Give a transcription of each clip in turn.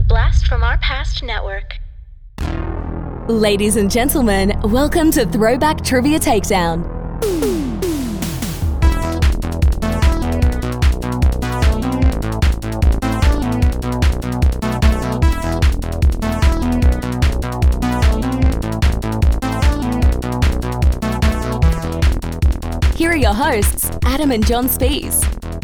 Blast from Our Past Network. Ladies and gentlemen, welcome to Throwback Trivia Takedown. Here are your hosts, Adam and John Spees.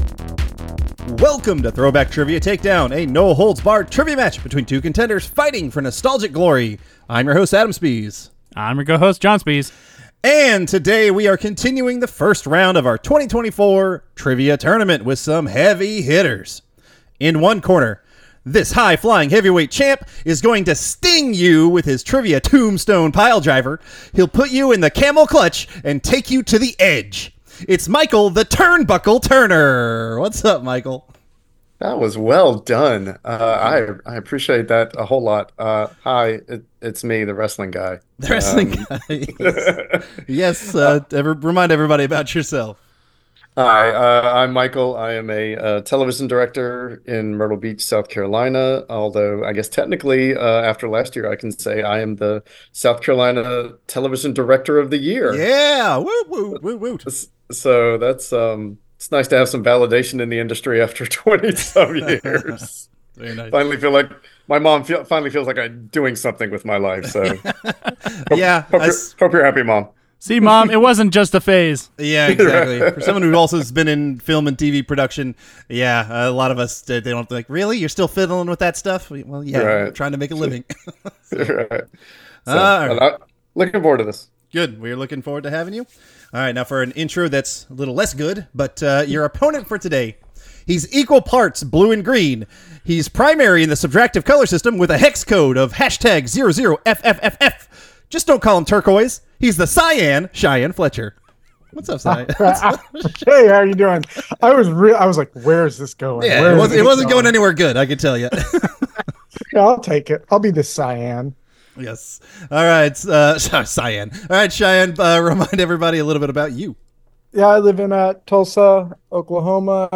Welcome to Throwback Trivia Takedown, a no-holds-barred trivia match between two contenders fighting for nostalgic glory. I'm your host, Adam Spees. I'm your co-host, John Spees. And today we are continuing the first round of our 2024 trivia tournament with some heavy hitters. In one corner, this high-flying heavyweight champ is going to sting you with his trivia tombstone piledriver. He'll put you in the camel clutch and take you to the edge. It's Michael the Turnbuckle Turner. What's up, Michael? That was well done. I appreciate that a whole lot. Hi, it's me, the wrestling guy. The wrestling guy. Yes, remind everybody about yourself. Hi, I'm Michael. I am a television director in Myrtle Beach, South Carolina. Although I guess technically, after last year, I can say I am the South Carolina Television Director of the Year. Yeah, woo, woo, woo, woo. So that's it's nice to have some validation in the industry after 20-some years. Very nice. Finally feel like my mom finally feels like I'm doing something with my life. So hope you're happy, Mom. See, Mom, it wasn't just a phase. Yeah, exactly. For someone who also has been in film and TV production, a lot of us, they don't like, really? You're still fiddling with that stuff? Well, yeah, right. We're trying to make a living. Right. So, looking forward to this. Good. We're looking forward to having you. All right, now for an intro that's a little less good, but your opponent for today, he's equal parts blue and green. He's primary in the subtractive color system with a hex code of #00FFFF. Just don't call him turquoise. He's the Cyan, Cheyenne Fletcher. What's up, Cyan? Hey, how are you doing? I was like, where is this going? Yeah, it wasn't going anywhere good, I can tell you. Yeah, I'll take it. I'll be the Cyan. Yes. All right, Cyan. All right, Cheyenne, remind everybody a little bit about you. Yeah, I live in Tulsa, Oklahoma.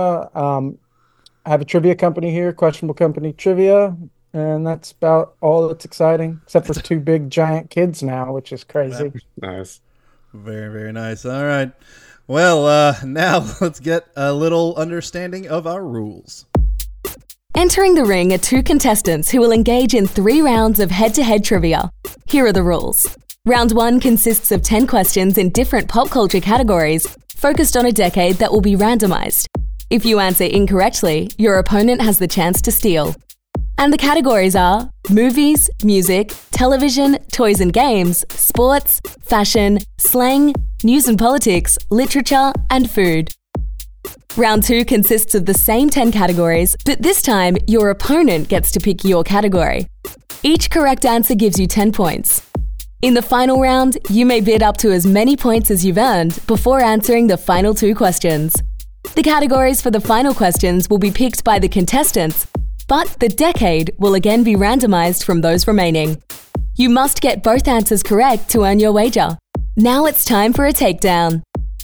I have a trivia company here, Questionable Company Trivia, and that's about all that's exciting, except for two big giant kids now, which is crazy. Nice. Very, very nice. All right. Well, now let's get a little understanding of our rules. Entering the ring are two contestants who will engage in 3 rounds of head-to-head trivia. Here are the rules. Round 1 consists of 10 questions in different pop culture categories, focused on a decade that will be randomized. If you answer incorrectly, your opponent has the chance to steal. And the categories are movies, music, television, toys and games, sports, fashion, slang, news and politics, literature, and food. Round 2 consists of the same 10 categories, but this time your opponent gets to pick your category. Each correct answer gives you 10 points. In the final round, you may bid up to as many points as you've earned before answering the final 2 questions. The categories for the final questions will be picked by the contestants, but the decade will again be randomized from those remaining. You must get both answers correct to earn your wager. Now it's time for a takedown.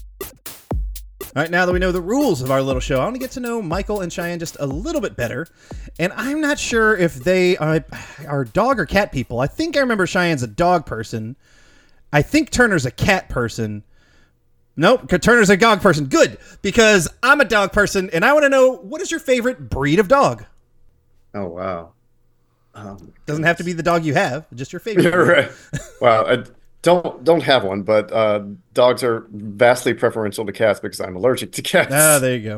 All right, now that we know the rules of our little show, I want to get to know Michael and Cheyenne just a little bit better. And I'm not sure if they are dog or cat people. I think I remember Cheyenne's a dog person. I think Turner's a cat person. Nope, Turner's a dog person. Good, because I'm a dog person, and I want to know, what is your favorite breed of dog? Oh, wow. Doesn't have to be the dog you have, just your favorite. Right. Wow. I don't have one, but dogs are vastly preferential to cats because I'm allergic to cats. Ah, there you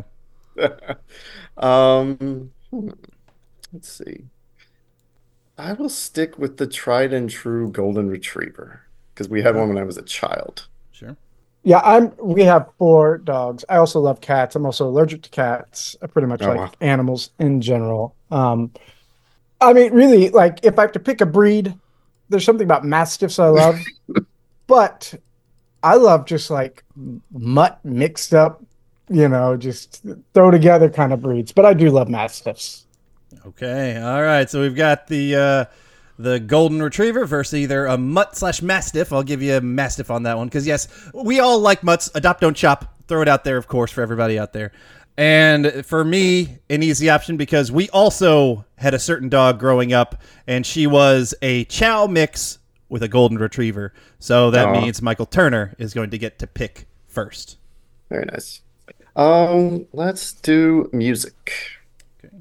go. Let's see. I will stick with the tried and true golden retriever because we had one when I was a child. Sure. Yeah, we have 4 dogs. I also love cats. I'm also allergic to cats. I pretty much like animals in general. I mean, really, like, if I have to pick a breed, there's something about Mastiffs I love. But I love just like mutt mixed up, just throw together kind of breeds. But I do love Mastiffs. Okay. All right. So we've got the golden retriever versus either a mutt/mastiff. I'll give you a mastiff on that one because, yes, we all like mutts. Adopt, don't chop. Throw it out there, of course, for everybody out there. And for me, an easy option because we also had a certain dog growing up, and she was a Chow mix with a golden retriever. So that means Michael Turner is going to get to pick first. Very nice. Let's do music. Okay.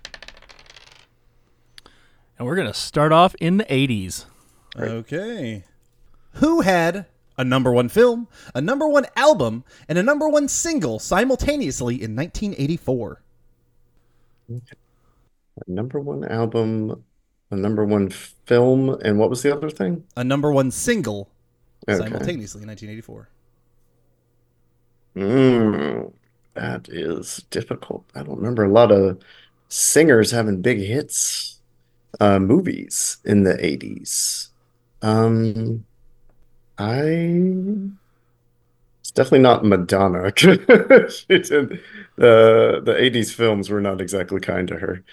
And we're going to start off in the 80s. Okay. Who had a #1 film, a #1 album, and a #1 single simultaneously in 1984? A #1 album, a #1 film, and what was the other thing? A #1 single simultaneously in 1984. That is difficult. I don't remember a lot of singers having big hits, movies in the 80s. It's definitely not Madonna. The 80s films were not exactly kind to her.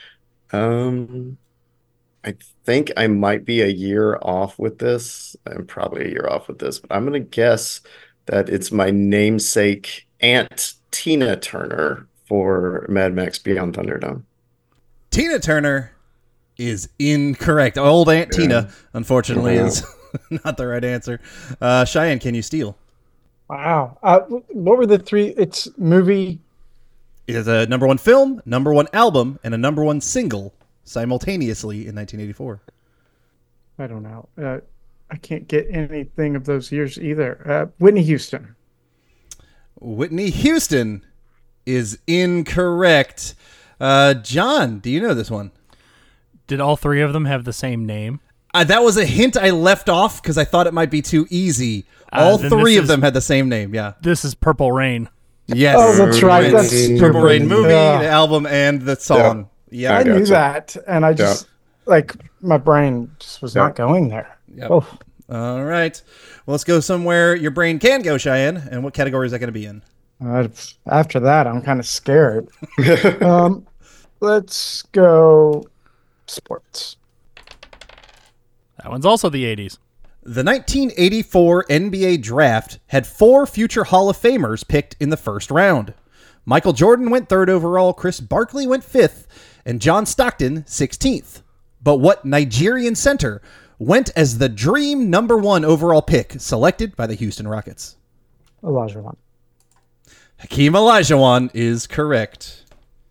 I think I might be a year off with this. I'm probably a year off with this, but I'm going to guess that it's my namesake Aunt Tina Turner for Mad Max Beyond Thunderdome. Tina Turner is incorrect. Old Aunt Tina, unfortunately, is not the right answer. Cheyenne, can you steal? Wow. What were the three? It's movie. It is a #1 film, #1 album, and a #1 single simultaneously in 1984. I don't know. I can't get anything of those years either. Whitney Houston. Whitney Houston is incorrect. John, do you know this one? Did all three of them have the same name? That was a hint I left off because I thought it might be too easy. All three of them had the same name, yeah. This is Purple Rain. Yes. Oh, that's right. That's Purple Rain movie, the album, and the song. Yeah, I knew that, and I just, my brain just was not going there. Yep. Oh. All right. Well, let's go somewhere your brain can go, Cheyenne. And what category is that going to be in? After that, I'm kind of scared. Let's go sports. That one's also the 80s. The 1984 NBA draft had 4 future Hall of Famers picked in the first round. Michael Jordan went 3rd overall, Chris Barkley went 5th, and John Stockton 16th. But what Nigerian center went as the dream #1 overall pick selected by the Houston Rockets? Olajuwon. Hakeem Olajuwon is correct.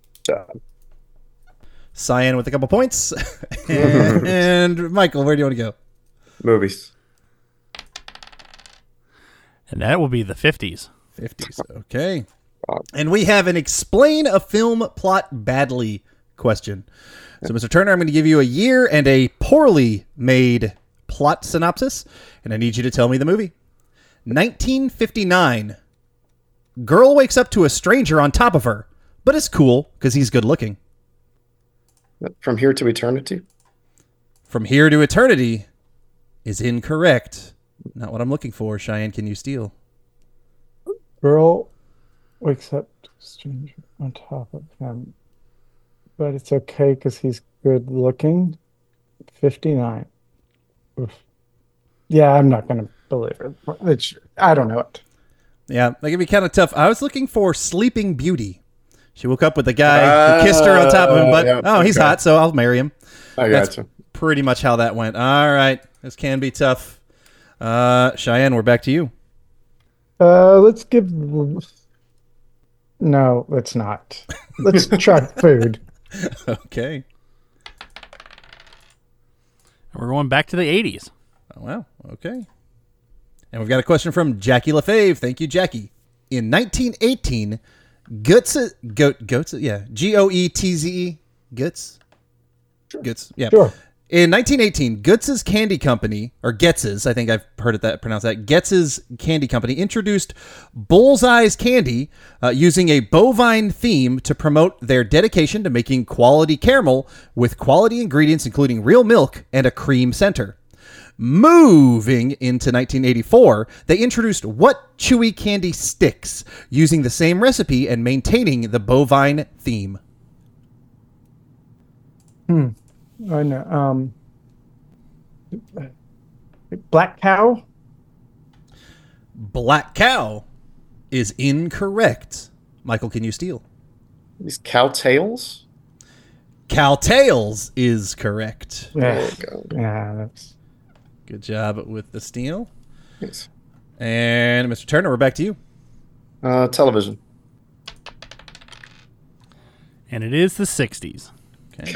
Cyan with a couple points. And Michael, where do you want to go? Movies. And that will be the 50s. 50s, okay. And we have an explain a film plot badly question. So, Mr. Turner, I'm going to give you a year and a poorly made plot synopsis, and I need you to tell me the movie. 1959. Girl wakes up to a stranger on top of her, but it's cool because he's good looking. From Here to Eternity? From Here to Eternity is incorrect. Not what I'm looking for. Cheyenne, can you steal? Girl wakes up to a stranger on top of him, but it's okay because he's good looking. 59. Oof. Yeah, I'm not going to believe it. I don't know it. Yeah, that can be kind of tough. I was looking for Sleeping Beauty. She woke up with a guy who kissed her on top of him, but he's hot, so I'll marry him. That's pretty much how that went. All right, this can be tough. Cheyenne, we're back to you. Let's give... No, let's not. Let's try food. Okay. We're going back to the 80s. Oh, wow. Okay. And we've got a question from Jackie LaFave. Thank you, Jackie. In 1918, Goetze, yeah, Goetze, Goetz? Goetz, yeah. Sure. In 1918, Goetz's Candy Company, or Getz's, I think I've heard it pronounced that, Getz's Candy Company introduced Bullseye's Candy using a bovine theme to promote their dedication to making quality caramel with quality ingredients including real milk and a cream center. Moving into 1984, they introduced what chewy candy sticks using the same recipe and maintaining the bovine theme? I know. Black Cow? Black Cow is incorrect. Michael, can you steal? These cowtails? Cowtails is correct. There we go. Yeah, that's... Good job with the steal. Yes. And Mr. Turner, we're back to you. Television. And it is the 60s. Okay.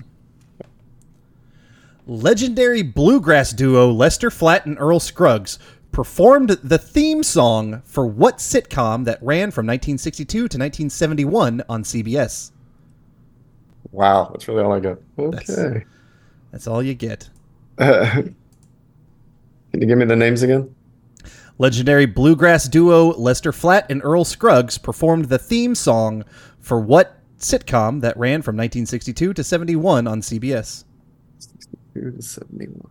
Legendary bluegrass duo Lester Flatt and Earl Scruggs performed the theme song for what sitcom that ran from 1962 to 1971 on CBS? Wow, that's really all I got. Okay. That's all you get. Can you give me the names again? Legendary bluegrass duo Lester Flatt and Earl Scruggs performed the theme song for what sitcom that ran from 1962 to 71 on CBS? 62 to 71.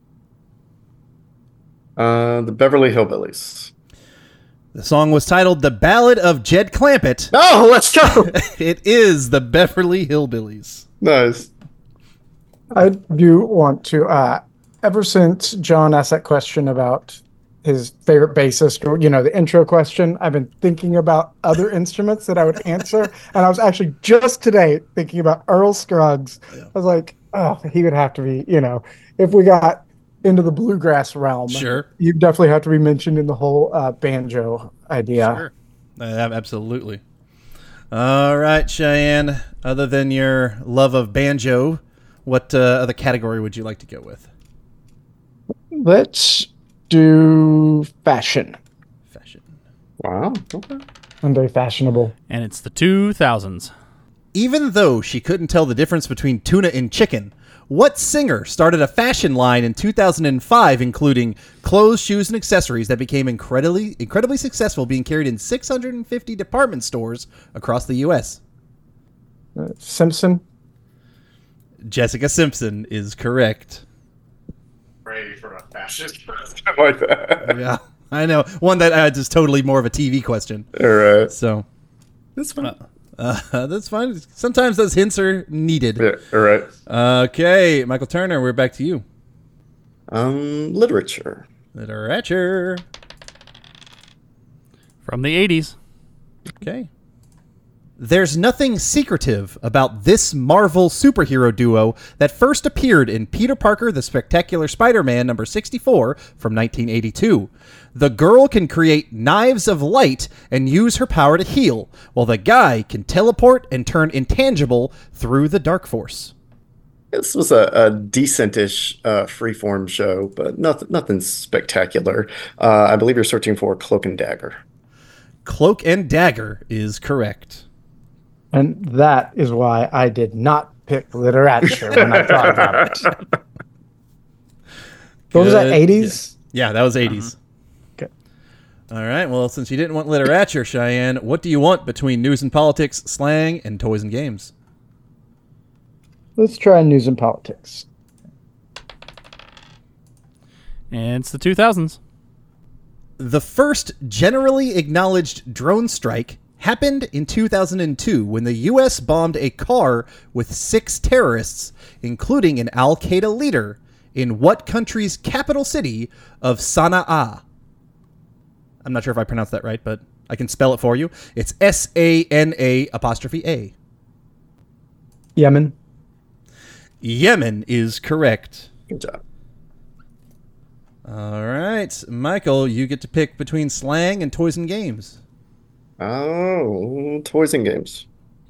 The Beverly Hillbillies. The song was titled The Ballad of Jed Clampett. Oh, let's go! It is the Beverly Hillbillies. Nice. I do want to, ever since John asked that question about his favorite bassist, or, the intro question, I've been thinking about other instruments that I would answer. And I was actually just today thinking about Earl Scruggs. I was like, oh, he would have to be, if we got into the bluegrass realm. Sure. You definitely have to be mentioned in the whole banjo idea. Sure. Absolutely. All right, Cheyenne, other than your love of banjo, what other category would you like to go with? Let's do fashion. Fashion. Wow. Okay. I'm very fashionable. And it's the 2000s. Even though she couldn't tell the difference between tuna and chicken, what singer started a fashion line in 2005, including clothes, shoes, and accessories that became incredibly successful, being carried in 650 department stores across the U.S.? Simpson. Jessica Simpson is correct. Ready for a fashion like that. Yeah, I know. One that is totally more of a TV question. All right. So That's fine. that's fine. Sometimes those hints are needed. Yeah, all right. Okay, Michael Turner, we're back to you. Literature. Literature. From the 80s. Okay. There's nothing secretive about this Marvel superhero duo that first appeared in Peter Parker the Spectacular Spider-Man number 64 from 1982. The girl can create knives of light and use her power to heal, while the guy can teleport and turn intangible through the Dark Force. This was a decent-ish freeform show, but nothing spectacular. I believe you're searching for Cloak and Dagger. Cloak and Dagger is correct. And that is why I did not pick literature when I thought about it. What was that, 80s? Yeah, that was 80s. Okay. All right, well, since you didn't want literature, Cheyenne, what do you want between news and politics, slang, and toys and games? Let's try news and politics. And it's the 2000s. The first generally acknowledged drone strike happened in 2002 when the U.S. bombed a car with 6 terrorists, including an al-Qaeda leader, in what country's capital city of Sana'a? I'm not sure if I pronounced that right, but I can spell it for you. It's SANA''A. Yemen. Yemen is correct. Good job. All right, Michael, you get to pick between slang and toys and games. Oh, toys and games.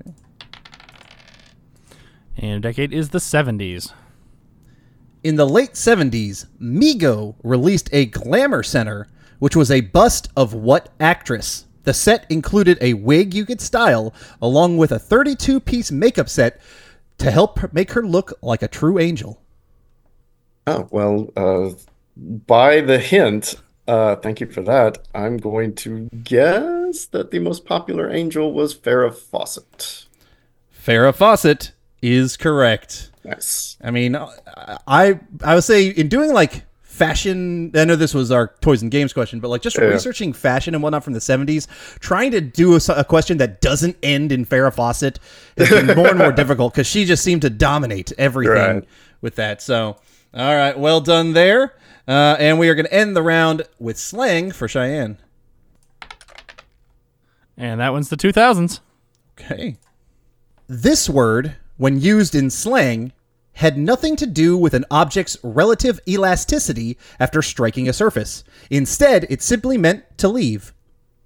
And decade is the 70s. In the late 70s, Mego released a Glamour Center, which was a bust of what actress? The set included a wig you could style, along with a 32-piece makeup set to help make her look like a true angel. Oh, well, by the hint, thank you for that. I'm going to guess that the most popular angel was Farrah Fawcett. Farrah Fawcett is correct. Nice. I mean, I would say in doing like fashion, I know this was our toys and games question, but like just researching fashion and whatnot from the 70s, trying to do a question that doesn't end in Farrah Fawcett has been more and more difficult because she just seemed to dominate everything with that. So, all right, well done there. And we are going to end the round with slang for Cheyenne. And that one's the 2000s. Okay. This word, when used in slang, had nothing to do with an object's relative elasticity after striking a surface. Instead, it simply meant to leave.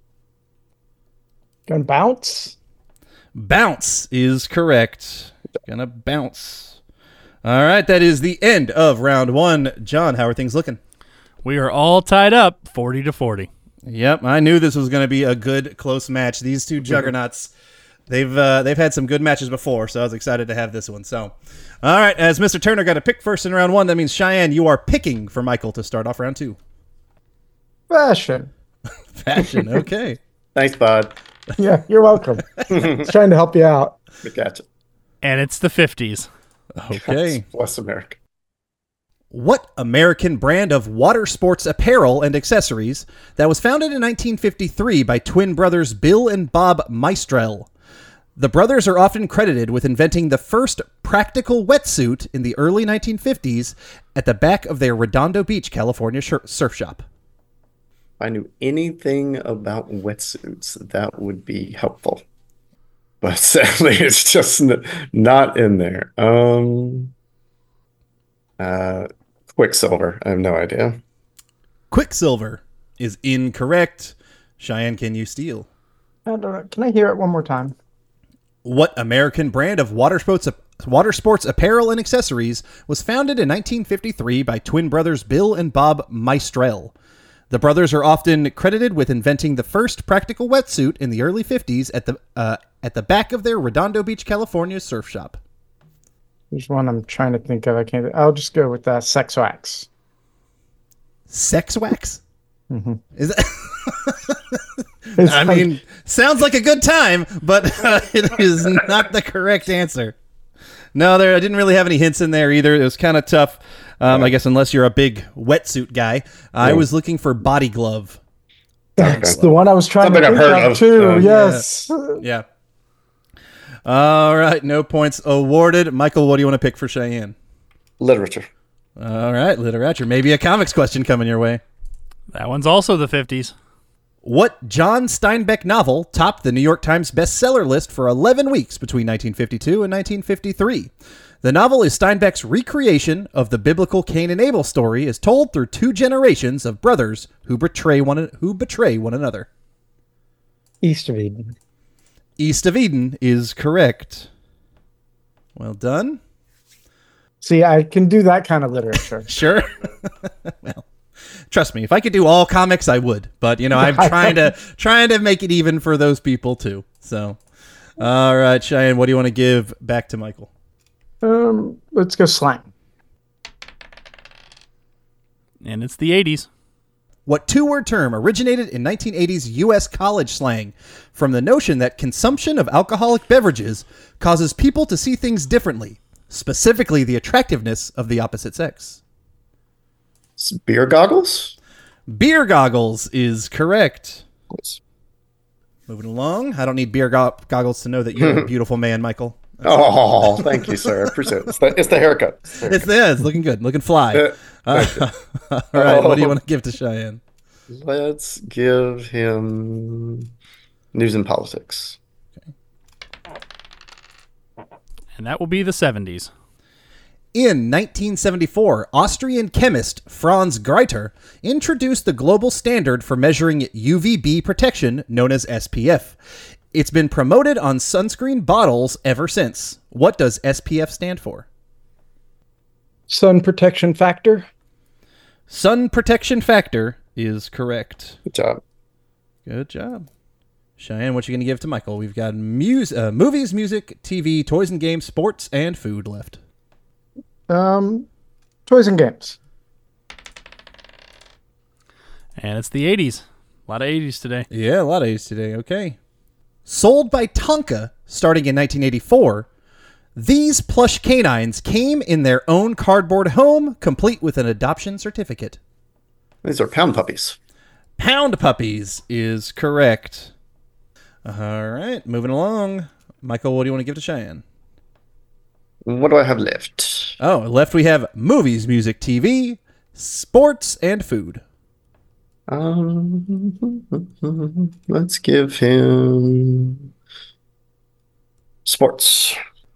Gonna bounce? Bounce is correct. Gonna bounce. All right, that is the end of round one. John, how are things looking? We are all tied up 40-40. Yep, I knew this was going to be a good, close match. These two juggernauts, they've had some good matches before, so I was excited to have this one. So, all right, as Mr. Turner got to pick first in round one, that means Cheyenne, you are picking for Michael to start off round two. Fashion. Fashion, okay. Thanks, bud. Yeah, you're welcome. Just trying to help you out. Gotcha. And it's the 50s. Okay. Bless America. What American brand of water sports apparel and accessories that was founded in 1953 by twin brothers Bill and Bob Meistrel? The brothers are often credited with inventing the first practical wetsuit in the early 1950s at the back of their Redondo Beach, California surf shop. If I knew anything about wetsuits, that would be helpful. But sadly, it's just not in there. Quicksilver. I have no idea. Quicksilver is incorrect. Cheyenne, can you steal? I don't know. Can I hear it one more time? What American brand of water sports apparel and accessories was founded in 1953 by twin brothers Bill and Bob Meistrel? The brothers are often credited with inventing the first practical wetsuit in the early 50s at the back of their Redondo Beach, California surf shop. There's one I'm trying to think of. I'll just go with Sex Wax. Sex wax? Mm-hmm. Is that? Mean, sounds like a good time, but it is not the correct answer. No, I didn't really have any hints in there either. It was kind of tough. I guess unless you're a big wetsuit guy. I was looking for body glove. That's the one I was trying Something to I've think heard of of. too. Yes. Yeah. All right, no points awarded. Michael, what do you want to pick for Cheyenne? Literature. All right, literature. Maybe a comics question coming your way. That one's also the 50s. What John Steinbeck novel topped the New York Times bestseller list for 11 weeks between 1952 and 1953? The novel is Steinbeck's recreation of the biblical Cain and Abel story, as told through two generations of brothers who betray one another. East of Eden. East of Eden is correct. Well done. See, I can do that kind of literature. Sure. Well, trust me, if I could do all comics, I would. But I'm trying to make it even for those people too. So, all right, Cheyenne, what do you want to give back to Michael? Let's go slang. And it's the 80s. What two-word term originated in 1980s U.S. college slang from the notion that consumption of alcoholic beverages causes people to see things differently, specifically the attractiveness of the opposite sex? Beer goggles? Beer goggles is correct. Yes. Moving along. I don't need beer goggles to know that you're a beautiful man, Michael. Oh, thank you, sir. I appreciate it. It's the haircut. It's looking good. Looking fly. All right. What do you want to give to Cheyenne? Let's give him news and politics. And that will be the 70s. In 1974, Austrian chemist Franz Greiter introduced the global standard for measuring UVB protection known as SPF. It's been promoted on sunscreen bottles ever since. What does SPF stand for? Sun protection factor. Sun protection factor is correct. Good job. Good job. Cheyenne, what you going to give to Michael? We've got movies, music, TV, toys and games, sports, and food left. Toys and games. And it's the 80s. A lot of 80s today. Yeah, a lot of 80s today. Okay. Sold by Tonka starting in 1984, these plush canines came in their own cardboard home, complete with an adoption certificate. These are pound puppies. Pound puppies is correct. All right, moving along. Michael, what do you want to give to Cheyenne? What do I have left? Oh, left we have movies, music, TV, sports, and food. Let's give him Sports.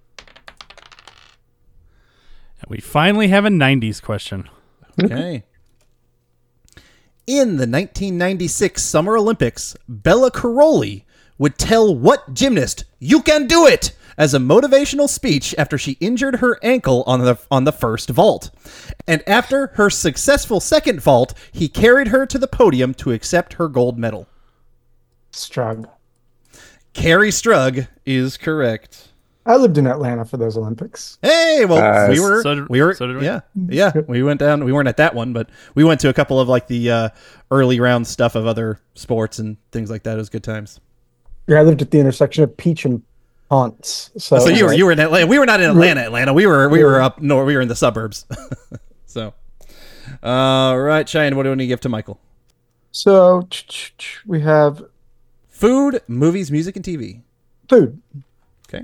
And we finally have a 90s question. Okay. In the 1996 Summer Olympics, Bella Caroli would tell what gymnast, "You can do it," as a motivational speech after she injured her ankle on the first vault. And after her successful second vault, he carried her to the podium to accept her gold medal. Strug. Carrie Strug is correct. I lived in Atlanta for those Olympics. Hey, well, Nice. so did we. Yeah. We went down. We weren't at that one, but we went to a couple of like the early round stuff of other sports and things like that. It was good times. Yeah, I lived at the intersection of Peach and Ponce. So you were in Atlanta. We were not in Atlanta. We were up north. We were in the suburbs. So, right, Cheyenne. What do we give to Michael? So we have Food, movies, music, and TV. food. Okay.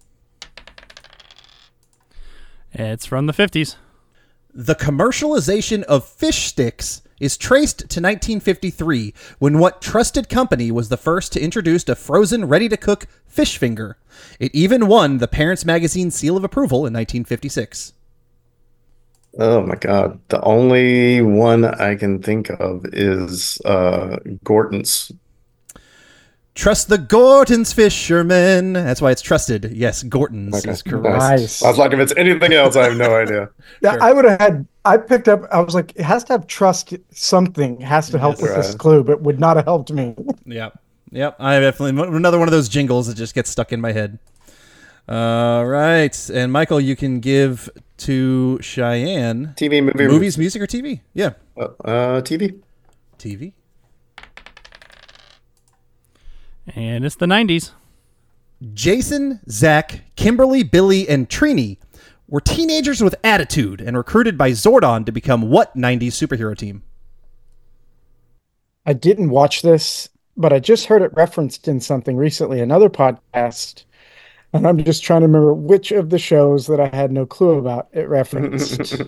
It's from the 50s. The commercialization of fish sticks is traced to 1953, when what trusted company was the first to introduce a frozen, ready-to-cook fish finger. It even won the Parents Magazine seal of approval in 1956. Oh my God. The only one I can think of is Gorton's. Trust the Gorton's fishermen. That's why it's trusted. Yes, Gorton's is correct. Nice. I was like, if it's anything else, I have no idea. Yeah, Sure. I picked up, I was like, it has to have trust something, has to help with this Right. clue, but would not have helped me. Yep. I definitely another one of those jingles that just gets stuck in my head. Right. And Michael, you can give to Cheyenne TV, movies, music, or TV. Yeah. TV. TV. And it's the 90s. Jason, Zach, Kimberly, Billy, and Trini were teenagers with attitude and recruited by Zordon to become what 90s superhero team? I didn't watch this, but I just heard it referenced in something recently, another podcast, and I'm just trying to remember which of the shows that I had no clue about it referenced.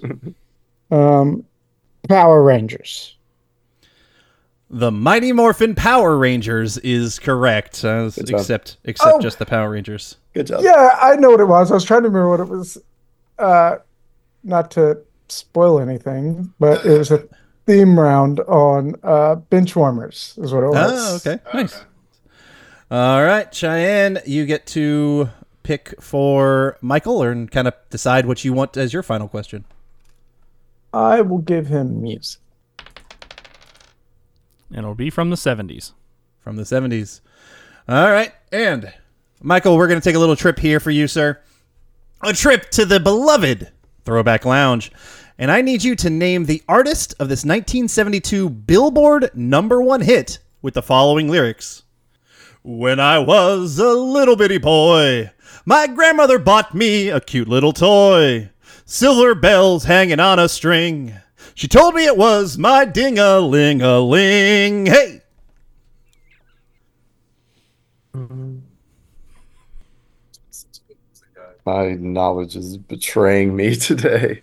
Power Rangers. The Mighty Morphin Power Rangers is correct, except just the Power Rangers. Good job. Yeah, I know what it was. I was trying to remember what it was. Not to spoil anything, but it was a theme round on Benchwarmers is what it was. Oh, okay. Nice. All right, Cheyenne, you get to pick for Michael and kind of decide what you want as your final question. I will give him music. And it'll be from the 70s. From the 70s. All right. And Michael, we're going to take a little trip here for you, sir. A trip to the beloved Throwback Lounge. And I need you to name the artist of this 1972 Billboard #1 hit with the following lyrics. When I was a little bitty boy, my grandmother bought me a cute little toy. Silver bells hanging on a string. She told me it was my ding-a-ling-a-ling. Hey! My knowledge is betraying me today.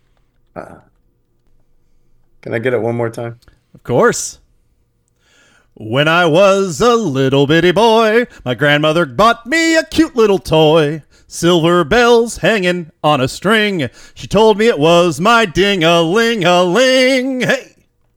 Can I get it one more time? Of course. When I was a little bitty boy, my grandmother bought me a cute little toy. Silver bells hanging on a string. She told me it was my ding-a-ling-a-ling. Hey!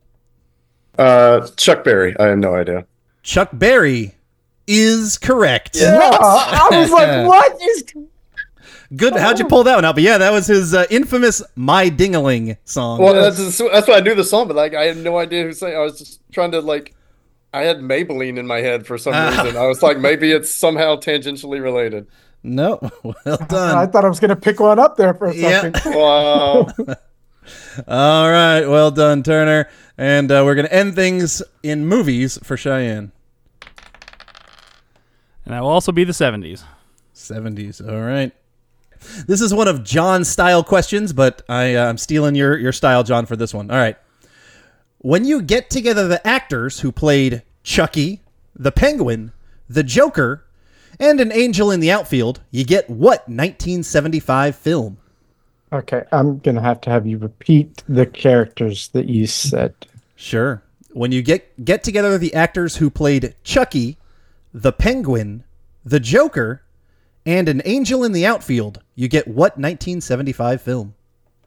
Chuck Berry. I have no idea. Chuck Berry is correct. Yeah, I was like, what is... Good. How'd you pull that one out? But yeah, that was his infamous "My Ding-a-Ling" song. Well, that's why I knew the song, but like I had no idea who sang. I was just trying to like, I had Maybelline in my head for some reason. I was like, maybe it's somehow tangentially related. No, well done. I thought I was going to pick one up there for a second. Yeah. Wow. All right, well done, Turner. And we're going to end things in movies for Cheyenne. And that will also be the 70s. 70s, all right. This is one of John's style questions, but I'm stealing your style, John, for this one. All right. When you get together the actors who played Chucky, the Penguin, the Joker, and an angel in the outfield, you get what 1975 film? Okay, I'm going to have you repeat the characters that you said. Sure. When you get together the actors who played Chucky, the Penguin, the Joker, and An Angel in the Outfield, you get what 1975 film?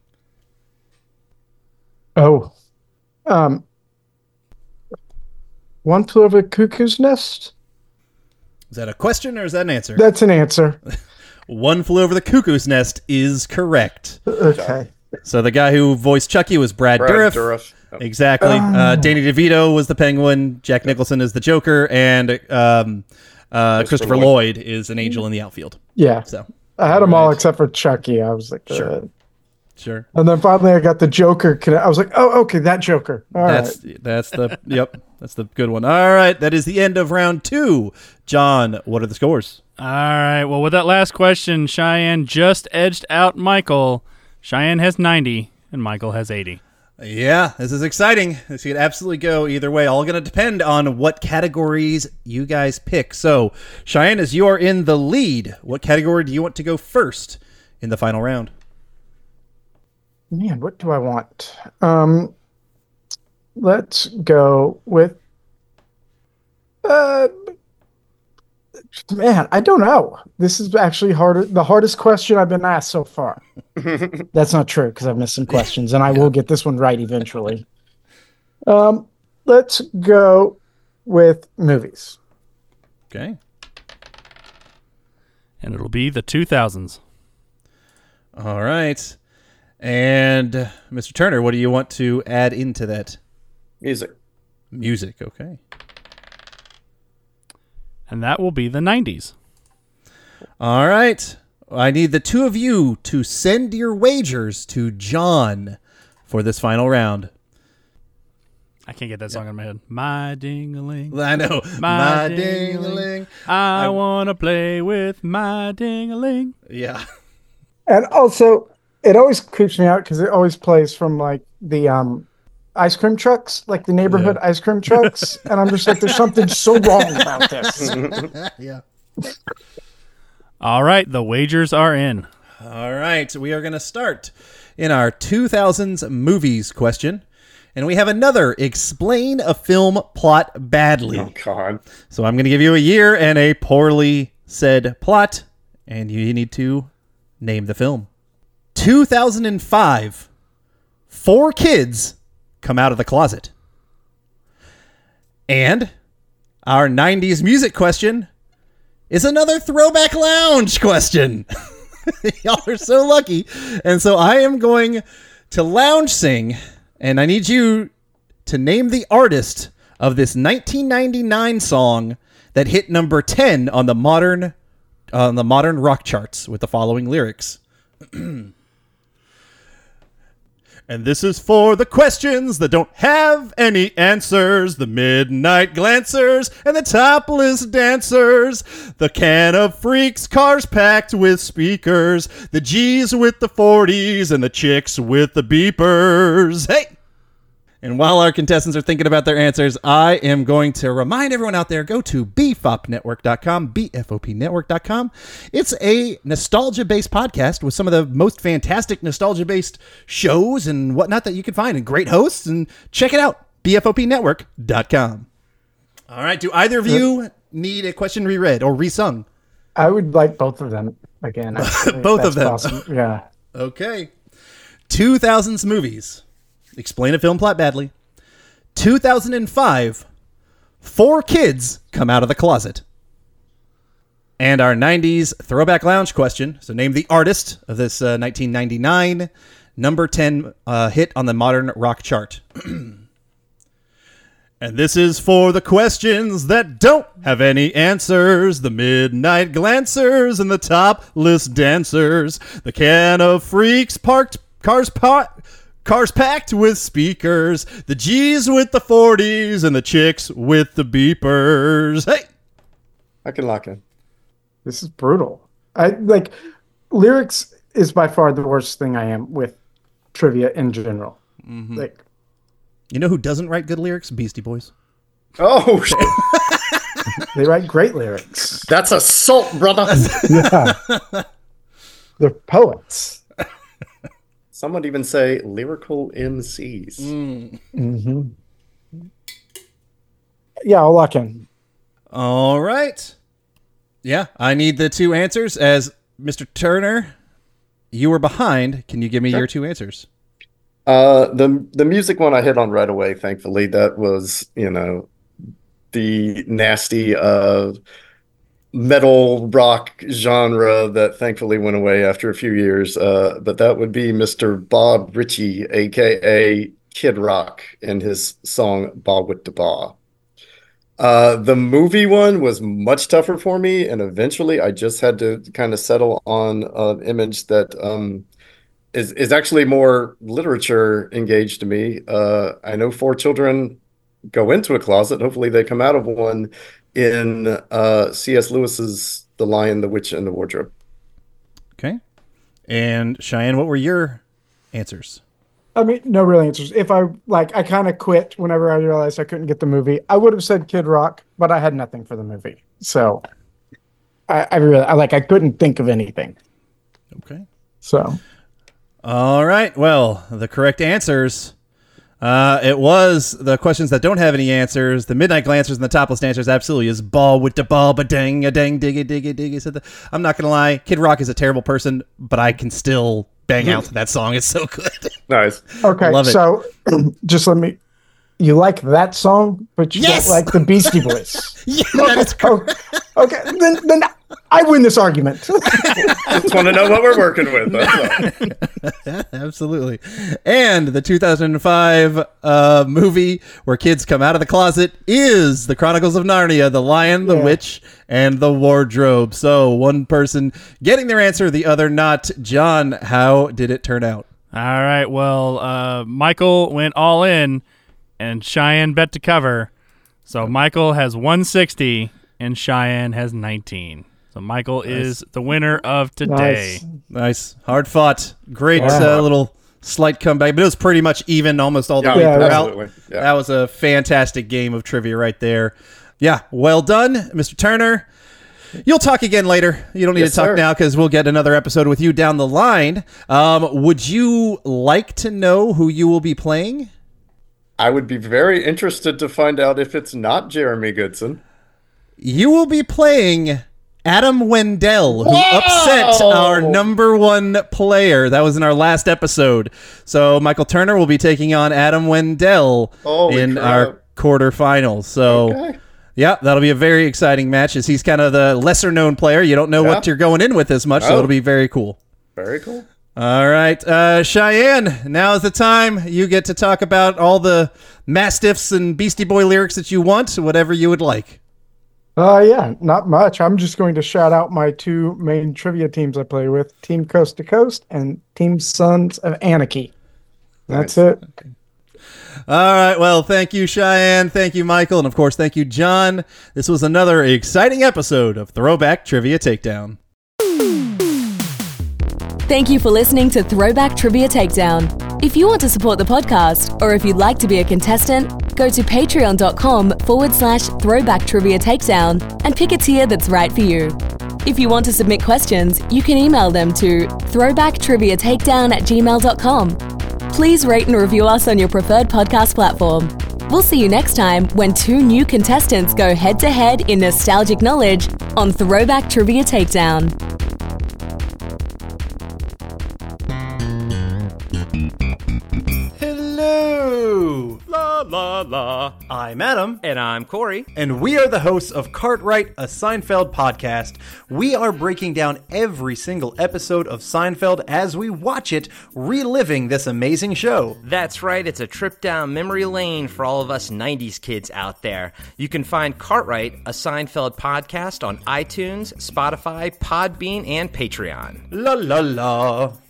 Oh. One Flew Over the Cuckoo's Nest? Is that a question or is that an answer? That's an answer. One Flew Over the Cuckoo's Nest is correct. Okay. So the guy who voiced Chucky was Brad Dourif. Oh. Exactly. Danny DeVito was the Penguin. Jack Nicholson is the Joker, and Christopher Lloyd is an angel in the outfield. Yeah. So I had them all except for Chucky. I was like, Sure. And then finally I got the Joker. I was like, oh, okay, that Joker. That's the yep. That's the good one. All right, that is the end of round 2. John, what are the scores? All right. Well, with that last question, Cheyenne just edged out Michael. Cheyenne has 90 and Michael has 80. Yeah, this is exciting. This could absolutely go either way. All going to depend on what categories you guys pick. So, Cheyenne, as you are in the lead, what category do you want to go first in the final round? Man, what do I want? Let's go with. Man, I don't know. This is actually the hardest question I've been asked so far. That's not true because I've missed some questions, and I will get this one right eventually. Let's go with movies. Okay. And it'll be the 2000s. All right. And Mr. Turner, what do you want to add into that? Music, okay. And that will be the 90s. All right. I need the two of you to send your wagers to John for this final round. I can't get that song in my head. My ding-a-ling. I know. My ding-a-ling. I want to play with my ding-a-ling. Yeah. And also, it always creeps me out because it always plays from like the ice cream trucks, like the neighborhood ice cream trucks. And I'm just like, there's something so wrong about this. Yeah. All right. The wagers are in. All right. We are going to start in our 2000s movies question. And we have another explain a film plot badly. Oh, God. So I'm going to give you a year and a poorly said plot. And you need to name the film. 2005. 4 kids come out of the closet. And our 90s music question is another Throwback Lounge question. Y'all are so lucky. And so I am going to lounge sing, and I need you to name the artist of this 1999 song that hit number 10 on the modern rock charts with the following lyrics. And this is for the questions that don't have any answers. The midnight glancers and the topless dancers. The can of freaks, cars packed with speakers. The G's with the 40s and the chicks with the beepers. Hey! And while our contestants are thinking about their answers, I am going to remind everyone out there, go to bfopnetwork.com, bfopnetwork.com. It's a nostalgia-based podcast with some of the most fantastic nostalgia-based shows and whatnot that you can find, and great hosts, and check it out, bfopnetwork.com. All right, do either of you need a question reread or resung? I would like both of them again. Actually, Both of them? Possible. Yeah. Okay. 2000s movies. Explain a film plot badly. 2005, 4 kids come out of the closet. And our 90s Throwback Lounge question. So name the artist of this 1999 number 10 hit on the modern rock chart. And this is for the questions that don't have any answers. The midnight glancers and the topless dancers. The can of freaks parked cars packed with speakers, the G's with the 40s, and the chicks with the beepers. Hey! I can lock in. This is brutal. Lyrics is by far the worst thing I am with trivia in general. Mm-hmm. You know who doesn't write good lyrics? Beastie Boys. Oh, they write great lyrics. That's assault, brother. Yeah. They're poets. Some would even say lyrical MCs. Mm-hmm. Yeah, I'll lock in. All right. Yeah, I need the two answers. As Mr. Turner, you were behind. Can you give me your two answers? The music one I hit on right away, thankfully. That was, the nasty metal rock genre that thankfully went away after a few years. But that would be Mr. Bob Ritchie, aka Kid Rock, and his song Ba Wit Da Ba. The movie one was much tougher for me, and eventually I just had to kind of settle on an image that is actually more literature engaged to me. I know 4 children go into a closet. Hopefully they come out of one in C.S. Lewis's The Lion, the Witch, and the Wardrobe. Okay. And Cheyenne, what were your answers? I mean, no real answers. If I kind of quit whenever I realized I couldn't get the movie. I would have said Kid Rock, but I had nothing for the movie. So I couldn't think of anything. Okay. So. All right. Well, the correct answers. It was the questions that don't have any answers. The midnight glancers and the topless dancers absolutely is ball with the ball, ba dang a dang diggy diggy diggy. I'm not gonna lie, Kid Rock is a terrible person, but I can still bang out to that song. It's so good. Nice. Okay, love it. So just let me. You like that song, but you don't like the Beastie Boys. Yeah, that is correct. Okay, then I win this argument. Just want to know what we're working with. That's all. Absolutely. And the 2005 movie where kids come out of the closet is The Chronicles of Narnia, The Lion, the Witch, and the Wardrobe. So one person getting their answer, the other not. John, how did it turn out? All right. Well, Michael went all in, and Cheyenne bet to cover. So Michael has 160, and Cheyenne has 19. So Michael is the winner of today. Nice. Hard fought. Great little slight comeback, but it was pretty much even almost all the way throughout. Absolutely. Yeah. That was a fantastic game of trivia right there. Yeah, well done, Mr. Turner. You'll talk again later. You don't need to talk now because we'll get another episode with you down the line. Would you like to know who you will be playing? I would be very interested to find out if it's not Jeremy Goodson. You will be playing Adam Wendell, who upset our number 1 player. That was in our last episode. So Michael Turner will be taking on Adam Wendell in our quarterfinals. So, yeah, that'll be a very exciting match as he's kind of the lesser-known player. You don't know what you're going in with as much, so it'll be very cool. Very cool. All right, Cheyenne, now's the time. You get to talk about all the Mastiffs and Beastie Boy lyrics that you want, whatever you would like. Yeah, not much. I'm just going to shout out my 2 main trivia teams I play with, Team Coast to Coast and Team Sons of Anarchy. That's it. Okay. All right, well, thank you, Cheyenne. Thank you, Michael. And, of course, thank you, John. This was another exciting episode of Throwback Trivia Takedown. Thank you for listening to Throwback Trivia Takedown. If you want to support the podcast, or if you'd like to be a contestant, go to patreon.com/Throwback Trivia Takedown and pick a tier that's right for you. If you want to submit questions, you can email them to throwbacktriviatakedown@gmail.com. Please rate and review us on your preferred podcast platform. We'll see you next time when 2 new contestants go head-to-head in nostalgic knowledge on Throwback Trivia Takedown. Hello! La la la. I'm Adam. And I'm Corey. And we are the hosts of Cartwright, a Seinfeld podcast. We are breaking down every single episode of Seinfeld as we watch it, reliving this amazing show. That's right, it's a trip down memory lane for all of us 90s kids out there. You can find Cartwright, a Seinfeld podcast on iTunes, Spotify, Podbean, and Patreon. La la la.